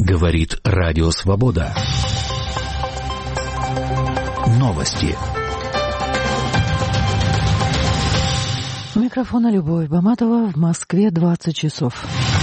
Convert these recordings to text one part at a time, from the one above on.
Говорит Радио Свобода. Новости. У микрофона Любовь Баматова. В Москве 20 часов.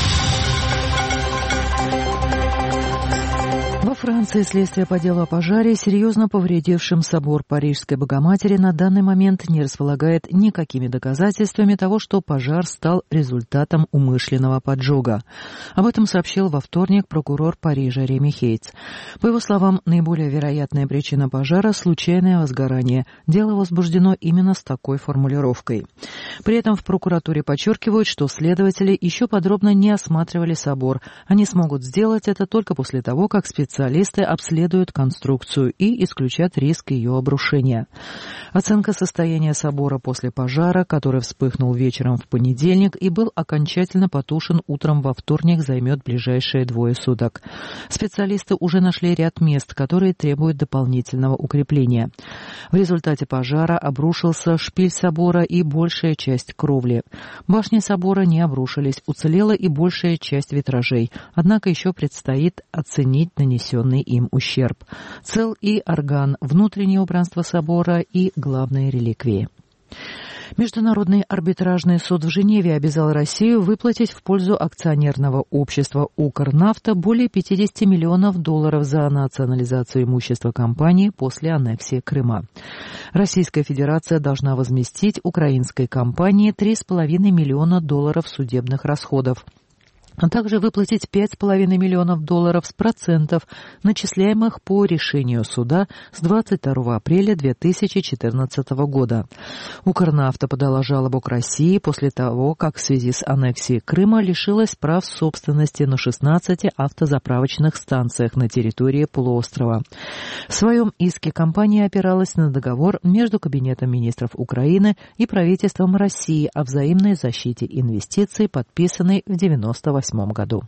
Во Франции следствие по делу о пожаре, серьезно повредившем собор Парижской Богоматери, на данный момент не располагает никакими доказательствами того, что пожар стал результатом умышленного поджога. Об этом сообщил во вторник прокурор Парижа Реми Хейтс. По его словам, наиболее вероятная причина пожара – случайное возгорание. Дело возбуждено именно с такой формулировкой. При этом в прокуратуре подчеркивают, что следователи еще подробно не осматривали собор. Они смогут сделать это только после того, как специалисты обследуют конструкцию и исключат риск ее обрушения. Оценка состояния собора после пожара, который вспыхнул вечером в понедельник и был окончательно потушен утром во вторник, займет ближайшие 2 суток. Специалисты уже нашли ряд мест, которые требуют дополнительного укрепления. В результате пожара обрушился шпиль собора и большая часть кровли. Башни собора не обрушились, уцелела и большая часть витражей, однако еще предстоит оценить нанесенный им ущерб. Цел и орган, внутреннее убранство собора и главные реликвии. Международный арбитражный суд в Женеве обязал Россию выплатить в пользу акционерного общества «Укрнафта» более $50 миллионов за национализацию имущества компании после аннексии Крыма. Российская Федерация должна возместить украинской компании $3,5 миллиона судебных расходов, а также выплатить $5,5 миллионов с процентов, начисляемых по решению суда с 22 апреля 2014 года. Укрнафта подала жалобу к России после того, как в связи с аннексией Крыма лишилась прав собственности на 16 автозаправочных станциях на территории полуострова. В своем иске компания опиралась на договор между Кабинетом министров Украины и правительством России о взаимной защите инвестиций, подписанный в 1998 году.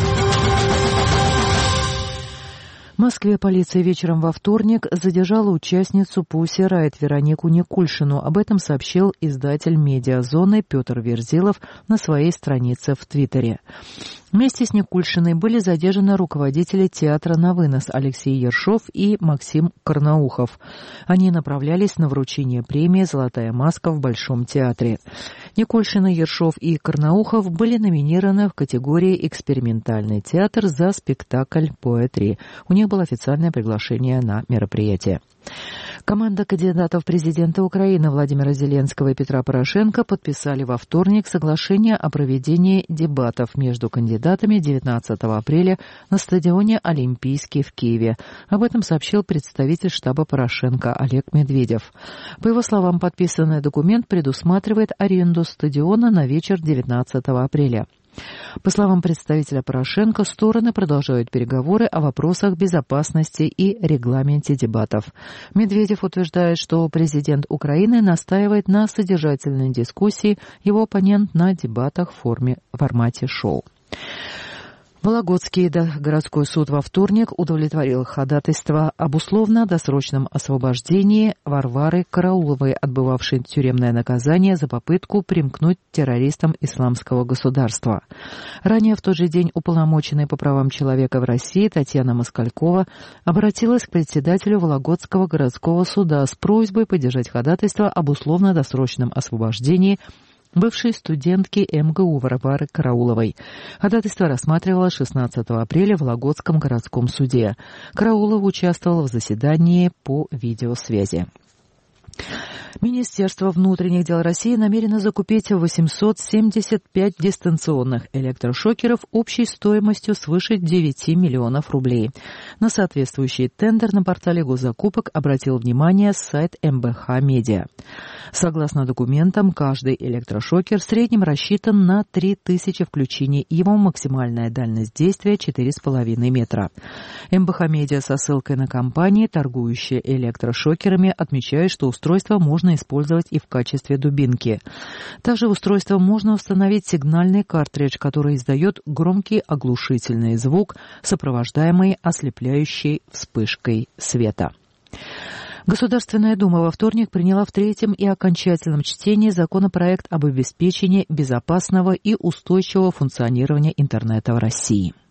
В Москве полиция вечером во вторник задержала участницу Пусси Райт Веронику Никульшину. Об этом сообщил издатель «Медиазоны» Петр Верзилов на своей странице в Твиттере. Вместе с Никульшиной были задержаны руководители театра «На вынос» Алексей Ершов и Максим Карнаухов. Они направлялись на вручение премии «Золотая маска» в Большом театре. Никульшина, Ершов и Карнаухов были номинированы в категории «Экспериментальный театр» за спектакль «Поэтри». У них было официальное приглашение на мероприятие. Команда кандидатов в президенты Украины Владимира Зеленского и Петра Порошенко подписали во вторник соглашение о проведении дебатов между кандидатами 19 апреля на стадионе «Олимпийский» в Киеве. Об этом сообщил представитель штаба Порошенко Олег Медведев. По его словам, подписанный документ предусматривает аренду стадиона на вечер 19 апреля. По словам представителя Порошенко, стороны продолжают переговоры о вопросах безопасности и регламенте дебатов. Медведев утверждает, что президент Украины настаивает на содержательной дискуссии, его оппонент на дебатах в формате шоу. Вологодский городской суд во вторник удовлетворил ходатайство об условно-досрочном освобождении Варвары Карауловой, отбывавшей тюремное наказание за попытку примкнуть к террористам Исламского государства. Ранее в тот же день уполномоченная по правам человека в России Татьяна Москалькова обратилась к председателю Вологодского городского суда с просьбой поддержать ходатайство об условно-досрочном освобождении бывшей студентки МГУ Варвары Карауловой. Ходатайство рассматривалось 16 апреля в Вологодском городском суде. Караулова участвовала в заседании по видеосвязи. Министерство внутренних дел России намерено закупить 875 дистанционных электрошокеров общей стоимостью свыше 9 миллионов рублей. На соответствующий тендер на портале госзакупок обратил внимание сайт МБХ Медиа. Согласно документам, каждый электрошокер в среднем рассчитан на 3000 включений. Его максимальная дальность действия 4,5 метра. МБХ Медиа со ссылкой на компании, торгующие электрошокерами, отмечает, что устройство можно использовать и в качестве дубинки. Также в устройство можно установить сигнальный картридж, который издает громкий оглушительный звук, сопровождаемый ослепляющей вспышкой света. Государственная Дума во вторник приняла в третьем и окончательном чтении законопроект об обеспечении безопасного и устойчивого функционирования интернета в России.